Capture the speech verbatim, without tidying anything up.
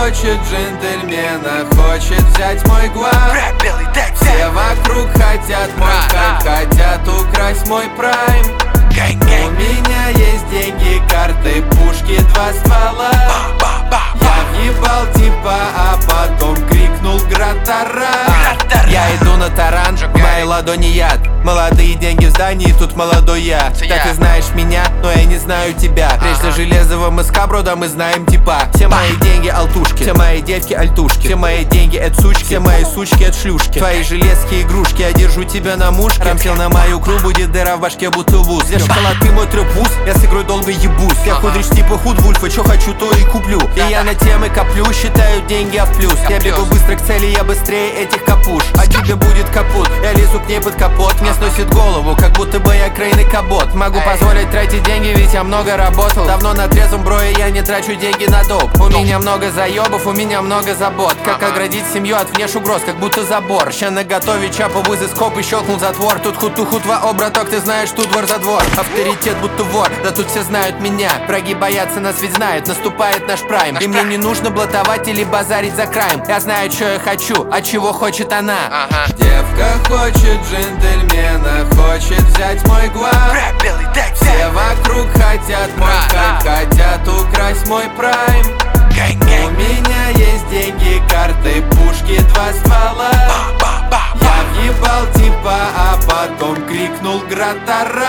хочет джентльмена, хочет взять мой глаз. Все вокруг хотят мой хайп, хотят украсть мой прайм. У меня есть деньги, карты, пушки, два ствола. Я въебал типа, а потом крикнул гратара. Я иду на таран, в моей ладони яд. Молодые деньги в здании, тут молодой я. Так ты знаешь меня, но я не знаю тебя. Прежде железовым эскаброда мы знаем типа. Все мои деньги алтушки, все мои девки альтушки. Все мои деньги это сучки, все мои сучки это шлюшки. Твои железки игрушки, я держу тебя на мушке. Рамсел на мою кру, будет дыра в башке, будто вуз. Я шоколад, ты мой трёпус, я с игрой долго ебусь. Я худрич типа худвульфа, чё хочу, то и куплю. И я на темы коплю, считаю деньги а в плюс. Я бегу быстро к цели, я быстрее этих капуш. А тебе будет капут, я лезу к ней под капот. Мне сносит голову, как будто бы я крейный кабот. Могу позволить тратить деньги, ведь я много работал. Давно на трезвом бро, и я не трачу деньги на доп. У меня много заебов, у меня много забот. Как оградить семью от внеш угроз, как будто забор. Ща наготове чапа вызы скоп и щелкнул затвор. Тут хуту-хут о, браток, ты знаешь, тут двор за двор. Авторитет будто вор, да тут все знают меня. Враги боятся, нас ведь знают, наступает наш прайм. И мне не нужно блатовать или базарить за крайм. Я знаю, что я хочу, а чего хочет она. Ага. Девка хочет джентльмена, хочет взять мой глаз. Все вокруг хотят мой хайп, хотят украсть мой прайм. У меня есть деньги, карты, пушки, два ствола. Я въебал типа, а потом крикнул гратара.